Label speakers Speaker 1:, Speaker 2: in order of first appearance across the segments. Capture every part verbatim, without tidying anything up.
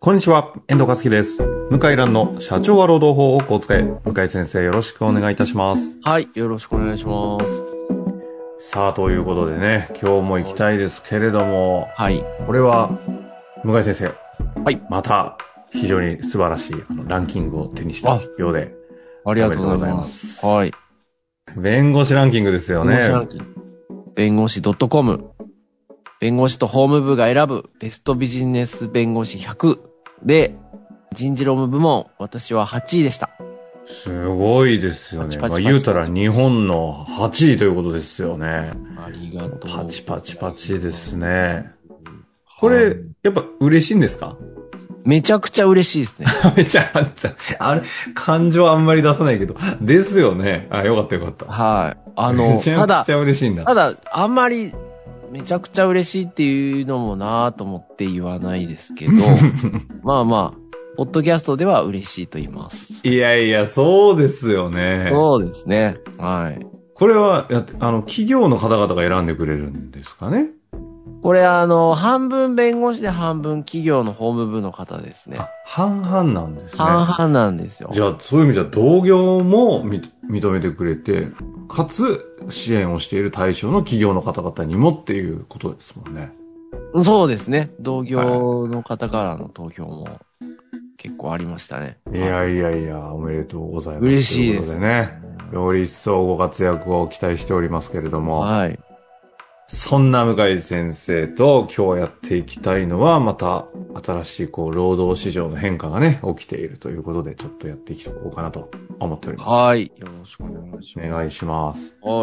Speaker 1: こんにちは、遠藤和樹です。向井蘭の社長は労働法をこう使え。向井先生、よろしくお願いいたします。
Speaker 2: はい、よろしくお願いします。
Speaker 1: さあ、ということでね、今日も行きたいですけれども、
Speaker 2: はい。
Speaker 1: これは、向井先生。
Speaker 2: はい。
Speaker 1: また、非常に素晴らしいあのランキングを手にしたようで。
Speaker 2: ありがとうございます。はい。
Speaker 1: 弁護士ランキングですよね。
Speaker 2: 弁護士ランキング。弁護士 .com。弁護士と法務部が選ぶベストビジネス弁護士ひゃくで、人事労務部門、私ははちいでした。
Speaker 1: すごいですよね。
Speaker 2: パチパチパチパチ
Speaker 1: まあ、言うたら日本のはちいということですよね。
Speaker 2: ありがとう。
Speaker 1: パチパチパチですね。これ、やっぱ嬉しいんですか？
Speaker 2: めちゃくちゃ嬉しいですね。
Speaker 1: めちゃ、あれ、感情あんまり出さないけど。ですよね。あ、よかったよかった。
Speaker 2: はい。あの、
Speaker 1: めちゃくちゃ嬉しいんだ。
Speaker 2: ただ、ただあんまり、めちゃくちゃ嬉しいっていうのもなぁと思って言わないですけど、まあまあ、ポッドキャストでは嬉しいと言います。
Speaker 1: いやいや、そうですよね。
Speaker 2: そうですね。はい。
Speaker 1: これは、やあの、企業の方々が選んでくれるんですかね？
Speaker 2: これあの、半分弁護士で半分企業の法務部の方ですね。
Speaker 1: あ、半々なんですね。
Speaker 2: 半々なんですよ。
Speaker 1: じゃあ、そういう意味じゃ同業も認めてくれて、かつ支援をしている対象の企業の方々にもっていうことですもんね。
Speaker 2: そうですね。同業の方からの投票も結構ありましたね。
Speaker 1: いやいやいや、おめでとうございます。
Speaker 2: 嬉しいです。
Speaker 1: ということでね。より一層ご活躍を期待しておりますけれども。
Speaker 2: はい。
Speaker 1: そんな向井先生と今日やっていきたいのは、また新しいこう労働市場の変化がね、起きているということで、ちょっとやっていこうかなと思っております。
Speaker 2: はい。よろしくお願いします。
Speaker 1: お願いします。
Speaker 2: はい。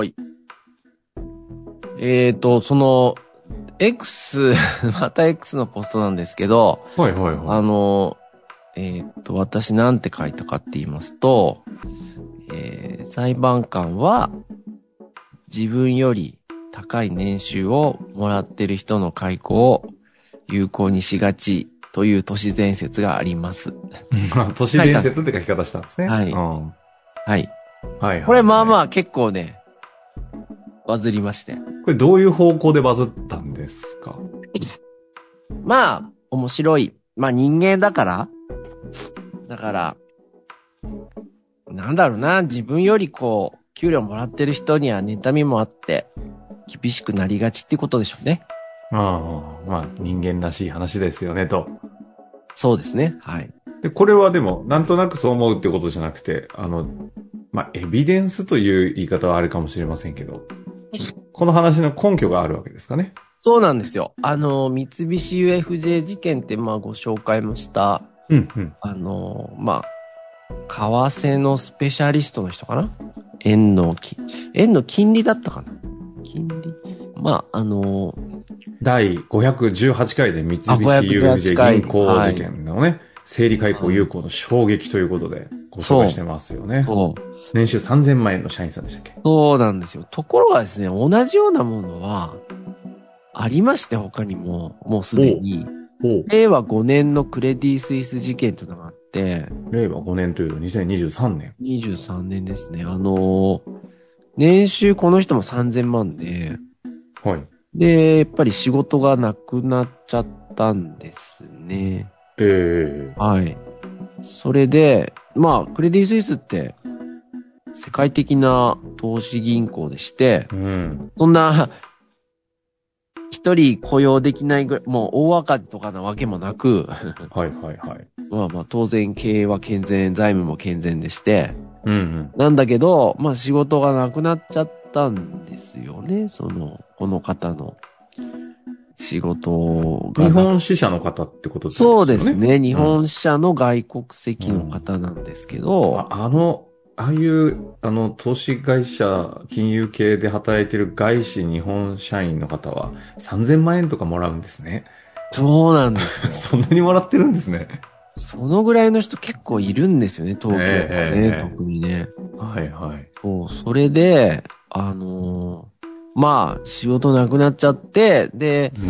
Speaker 2: えーと、その、X、また X のポストなんですけど、
Speaker 1: はいはいはい。
Speaker 2: あの、えーと、私なんて書いたかって言いますと、えー、裁判官は自分より高い年収をもらってる人の解雇を有効にしがちという都市伝説があります。
Speaker 1: 都市伝説って書き方したんですね。
Speaker 2: はい。
Speaker 1: うん、
Speaker 2: はい。
Speaker 1: はい。
Speaker 2: これまあまあ結構ね、バズりまして。
Speaker 1: これどういう方向でバズったんですか？
Speaker 2: まあ、面白い。まあ人間だから。だから、なんだろうな、自分よりこう、給料もらってる人には妬みもあって、厳しくなりがちってことでしょうね。
Speaker 1: ああ、まあ人間らしい話ですよね、と。
Speaker 2: そうですね。はい。
Speaker 1: で、これはでも、なんとなくそう思うってことじゃなくて、あの、まあ、エビデンスという言い方はあるかもしれませんけど、この話の根拠があるわけですかね。
Speaker 2: そうなんですよ。あの、三菱 ユーエフジェー 事件ってまあご紹介もした、
Speaker 1: うんうん。
Speaker 2: あの、まあ、為替のスペシャリストの人かな？円の金、円の金利だったかな？金利まあ、あのー、
Speaker 1: だいごひゃくじゅうはちかいで三菱 ユーエフジェー 銀行事件のね、はい、整理解雇有効の衝撃ということでご紹介してますよね。そう。年収さんぜんまんえんの社員さんでしたっけ？
Speaker 2: そうなんですよ。ところがですね、同じようなものは、ありまして、他にも、もうすでに、れいわごねんのクレディ・スイス事件というのがあって、
Speaker 1: れいわごねんというとにせんにじゅうさんねん。
Speaker 2: にじゅうさんねんですね。あのー、年収この人もさんぜんまんで、
Speaker 1: はい。
Speaker 2: で、やっぱり仕事がなくなっちゃったんですね。
Speaker 1: ええー。
Speaker 2: はい。それで、まあ、クレディ・スイスって、世界的な投資銀行でして、
Speaker 1: うん、
Speaker 2: そんな、一人雇用できないぐらい、もう大赤字とかなわけもなく、
Speaker 1: はいはいはい。
Speaker 2: まあまあ当然経営は健全、財務も健全でして、
Speaker 1: うんうん、
Speaker 2: なんだけど、まあ仕事がなくなっちゃったんですよね、その、この方の仕事が。
Speaker 1: 日本支社の方ってことですよね。
Speaker 2: そうですね、日本支社の外国籍の方なんですけど、
Speaker 1: うん、あ, あの、ああいう、あの、投資会社、金融系で働いてる外資日本社員の方はさんぜんまんえんとかもらうんですね。
Speaker 2: そうなんですよ。
Speaker 1: そんなにもらってるんですね。
Speaker 2: そのぐらいの人結構いるんですよね、東京はね、えー、特にね。
Speaker 1: はいはい。
Speaker 2: そう、それで、あのー、まあ、仕事なくなっちゃって、で、
Speaker 1: うん、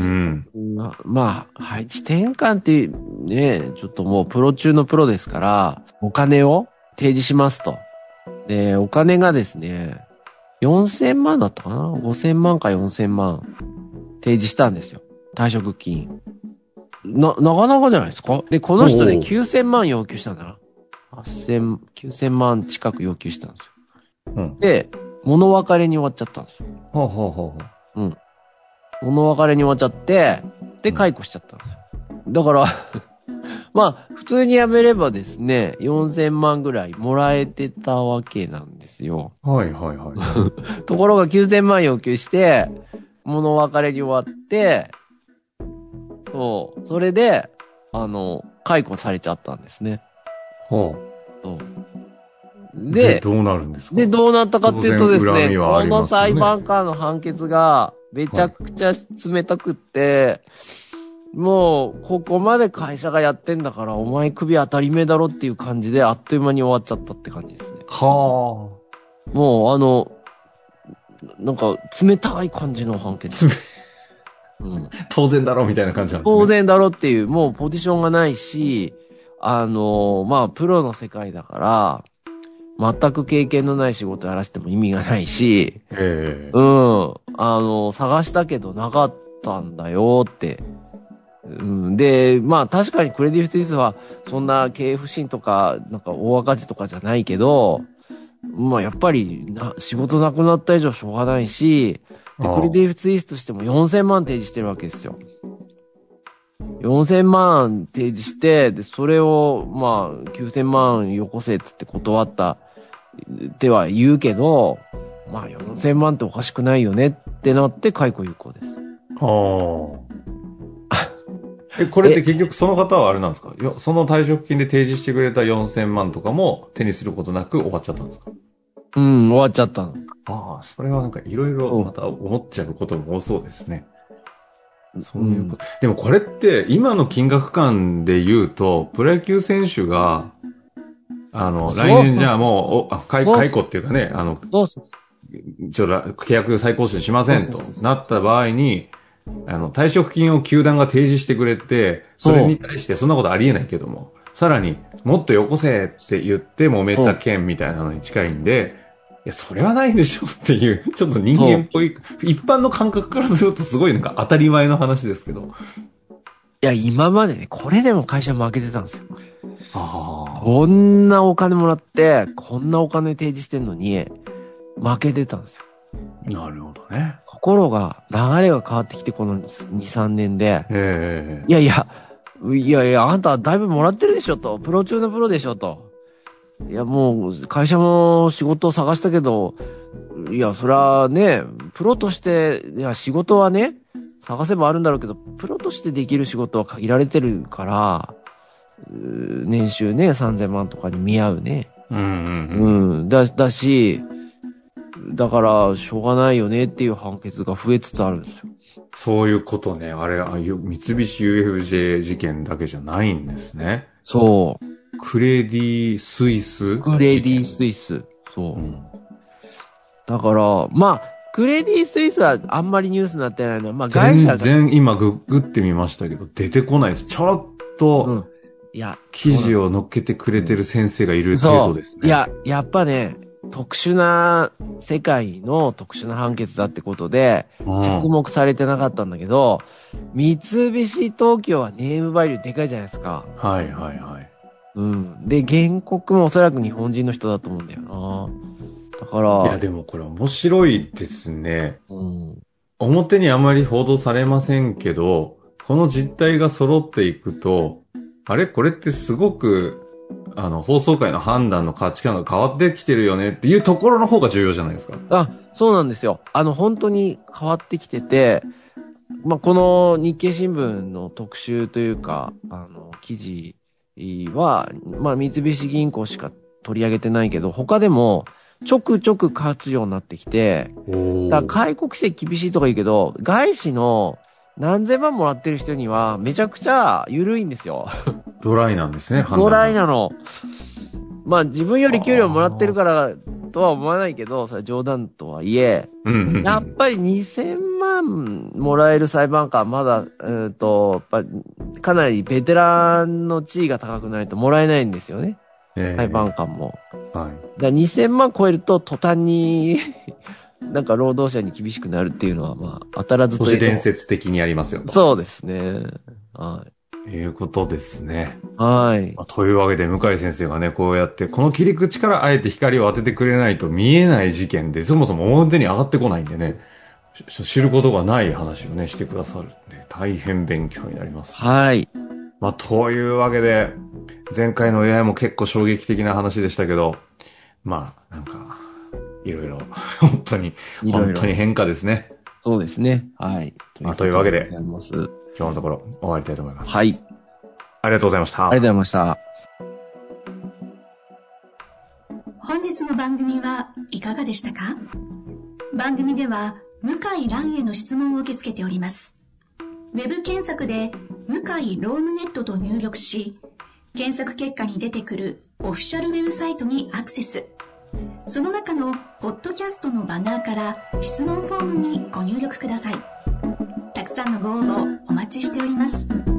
Speaker 2: ま、まあ、配置転換っていうね、ちょっともうプロ中のプロですから、お金を提示しますと。で、お金がですね、よんせんまんだったかな ?ごせんまんかよんせんまん提示したんですよ。退職金。 な、なかなかじゃないですか。で、この人ね、きゅうせんまん要求したんだな。はっせん、きゅうせんまん近く要求したんですよ。うん。で、物別れに終わっちゃったんですよ。
Speaker 1: ほうほうほうほ
Speaker 2: う。うん。物別れに終わっちゃって、で、解雇しちゃったんですよ。だから、まあ、普通に辞めればですね、よんせんまんぐらいもらえてたわけなんですよ。
Speaker 1: はいはいはい。
Speaker 2: ところがきゅうせんまん要求して、物別れに終わって、そう、それで、あの、解雇されちゃったんですね。
Speaker 1: は
Speaker 2: あ。そう。
Speaker 1: で、でどうなるんですか？
Speaker 2: で、どうなったかっていうとですね、ねこの裁判官の判決がめちゃくちゃ冷たくって、はい、もう、ここまで会社がやってんだから、お前首当たり前だろっていう感じで、あっという間に終わっちゃったって感じですね。
Speaker 1: は
Speaker 2: あ。もう、あの、なんか、冷たい感じの判決。
Speaker 1: うん、当然だろみたいな感じなんですね。
Speaker 2: 当然だろっていう、もうポジションがないし、あの、まあ、プロの世界だから、全く経験のない仕事やらせても意味がないし、
Speaker 1: え
Speaker 2: ー、うん、あの、探したけどなかったんだよって。うん、で、まあ確かにクレディ・スイスはそんな経営不振とか、なんか大赤字とかじゃないけど、まあやっぱりな仕事なくなった以上しょうがないし、で、クレディ・スイスとしてもよんせんまん提示してるわけですよ。よんせんまん提示して、で、それを、まあ、きゅうせんまんよこせっつって断ったっては言うけど、まあよんせんまんっておかしくないよねってなって解雇有効です。
Speaker 1: はあ。え、これって結局その方はあれなんですか？よその退職金で提示してくれたよんせんまんとかも手にすることなく終わっちゃったんですか？
Speaker 2: うん、終わっちゃったの。
Speaker 1: ああ、それはなんかいろいろまた思っちゃうことも多そうですね。そういうこと。うん、でもこれって今の金額感で言うと、プロ野球選手が、あの、来年じゃあもう、お解解雇っていうかね、あの、ちょっと契約再更新しませんとなった場合に、あの、退職金を球団が提示してくれて、それに対してそんなことありえないけども、さらにもっとよこせって言って揉めた件みたいなのに近いんで、いや、それはないでしょっていう、ちょっと人間っぽい、一般の感覚からするとすごいなんか当たり前の話ですけど。
Speaker 2: いや、今までね、これでも会社負けてたんですよ。
Speaker 1: ああ。
Speaker 2: こんなお金もらって、こんなお金提示してんのに、負けてたんですよ。
Speaker 1: なるほどね。
Speaker 2: ところが、流れが変わってきて、このに、さんねんで、
Speaker 1: え
Speaker 2: ー、いやいや、いやいや、あんただいぶもらってるでしょと。プロ中のプロでしょと。いや、もう、会社も仕事を探したけど、いや、そりゃね、プロとして、いや、仕事はね、探せばあるんだろうけど、プロとしてできる仕事は限られてるから、年収ね、さんぜんまんとかに見合うね。
Speaker 1: うんうんうん。
Speaker 2: うん。だ、だし、だから、しょうがないよねっていう判決が増えつつあるんですよ。
Speaker 1: そういうことね。あれ、あ三菱 ユーエフジェー 事件だけじゃないんですね。
Speaker 2: そう。
Speaker 1: クレディ・スイス
Speaker 2: クレディ・スイス。そう。うん、だから、まあ、クレディ・スイスはあんまりニュースになってないのは、まあ、会社が。
Speaker 1: 全然今ググってみましたけど、出てこないです。ちょろっと、うん、
Speaker 2: いや、
Speaker 1: 記事を載っけてくれてる先生がいる程度ですね。
Speaker 2: いや、やっぱね、特殊な世界の特殊な判決だってことで、着目されてなかったんだけど、三菱東京はネームバリューでかいじゃないですか。
Speaker 1: はいはいはい。
Speaker 2: うん。で、原告もおそらく日本人の人だと思うんだよな。だから。
Speaker 1: いや、でもこれ面白いですね。
Speaker 2: うん。
Speaker 1: 表にあまり報道されませんけど、この実態が揃っていくと、あれこれってすごく、あの、放送界の判断の価値観が変わってきてるよねっていうところの方が重要じゃないですか。
Speaker 2: あ、そうなんですよ。あの、本当に変わってきてて、まあ、この日経新聞の特集というか、あの、記事は、まあ、三菱銀行しか取り上げてないけど、他でも、ちょくちょく活用になってきて、だから開国籍厳しいとか言うけど、外資の何千万もらってる人にはめちゃくちゃ緩いんですよ。
Speaker 1: ドライなんですね、
Speaker 2: ドライなの。まあ自分より給料もらってるからとは思わないけど、それは冗談とはいえ、
Speaker 1: うんうんうん、
Speaker 2: やっぱりにせんまんもらえる裁判官まだ、えーと、やっぱかなりベテランの地位が高くないともらえないんですよね。
Speaker 1: えー、
Speaker 2: 裁判官も。
Speaker 1: はい。
Speaker 2: だからにせんまん超えると途端に、なんか労働者に厳しくなるっていうのは、まあ、当たらずという。
Speaker 1: 都市伝説的にありますよね。
Speaker 2: そうですね。はい。
Speaker 1: いうことですね。
Speaker 2: はい。
Speaker 1: まあ、というわけで、向井先生がね、こうやって、この切り口からあえて光を当ててくれないと見えない事件で、そもそも表に上がってこないんでね、知ることがない話をね、してくださるんで、大変勉強になります。
Speaker 2: はい。
Speaker 1: まあ、というわけで、前回の エーアイ も結構衝撃的な話でしたけど、まあ、なんか、いろいろ、本当に、
Speaker 2: いろいろ
Speaker 1: 本当に変化ですね。
Speaker 2: そうですね。はい。
Speaker 1: まあ、というわけで、
Speaker 2: ということでございます。
Speaker 1: 今日のところ終わりたいと思います。
Speaker 2: はい。
Speaker 1: ありがとうございました。
Speaker 2: ありがとうございました。
Speaker 3: 本日の番組はいかがでしたか？番組では向井蘭への質問を受け付けております。ウェブ検索で向井ロームネットと入力し、検索結果に出てくるオフィシャルウェブサイトにアクセス。その中のポッドキャストのバナーから質問フォームにご入力ください。たくさんのご応募お待ちしております。